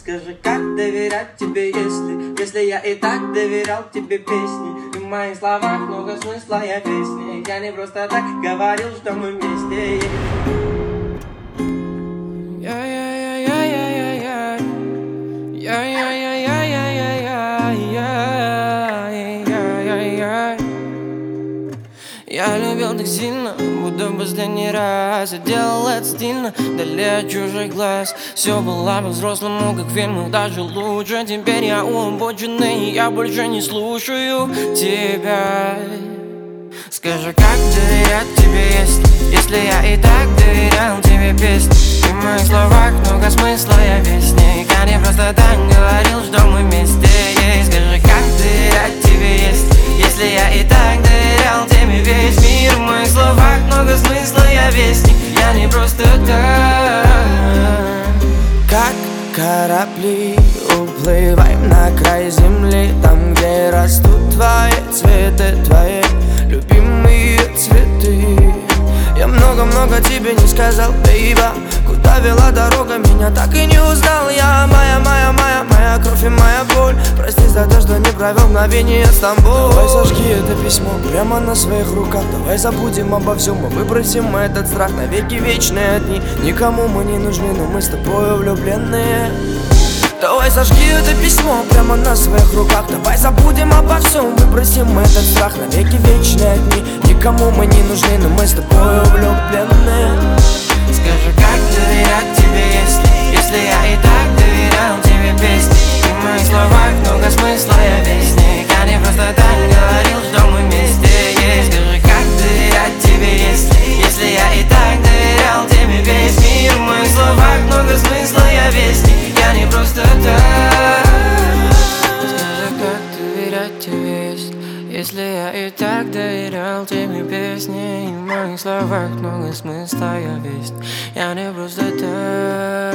Скажи, как доверять тебе, если я и так доверял тебе песни? И в моих словах много смысла, я песни. Я не просто так говорил, что мы вместе. Я любил так сильно, будто в последний раз. Я делал это стильно, вдали от чужих глаз. Все было по-взрослому, как в фильмах, даже лучше. Теперь я у обочины, и я больше не слушаю тебя. Скажи, как доверять тебе, если я и так доверял тебе песни? И в моих словах много смысла, я вестник. Я не просто так говорил, что мы вместе. Скажи, как доверять тебе, если я и так доверял тебе весь мир? В моих словах много смысла, я вестник. Я не просто так. Как корабли уплываем на край земли, там, где растут твои цветы, твои любимые цветы. Я много-много тебе не сказал, бейба. Куда вела дорога, меня так и не узнал. Я моя кровь и моя боль. Прости за то, что не провел мгновение Стамбул. Давай сожги это письмо прямо на своих руках. Давай забудем обо всем и выбросим этот страх. Навеки вечные дни, никому мы не нужны, но мы с тобой влюбленные. Давай сожги это письмо прямо на своих руках. Давай забудем обо всем, выбросим этот страх. Навеки вечные дни, никому мы не нужны, но мы с тобой влюбленные. Скажи, как доверять тебе, если я и так доверял тебе песни? И в моих словах много смысла, я вестник. Я не просто так говорил, что мы вместе. Скажи, как доверять тебе, если я и так доверял тебе весь мир? В моих словах много смысла, я вестник. Я не просто так. Скажи, как доверять тебе, если я и так доверял тебе песни? И в моих словах много смысла, я вестник. Я не просто так.